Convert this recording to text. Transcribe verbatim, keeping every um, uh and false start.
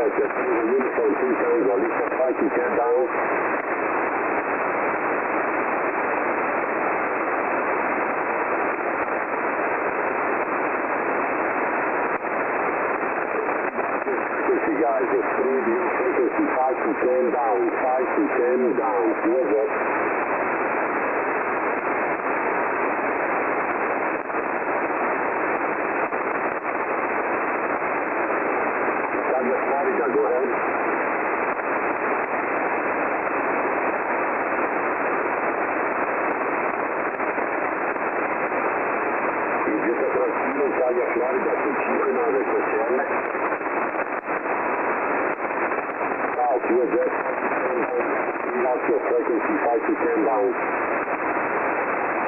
Delta, Tango Uniform two Tango, Lisa five two ten down. Frequency guys, it's three D, frequency five two ten down, five two ten down, towards us. Douglas Florida, go ahead. Idete tranquillo, Italia Florida, su cinque nove S L. South, towards us, lost your frequency five two ten down.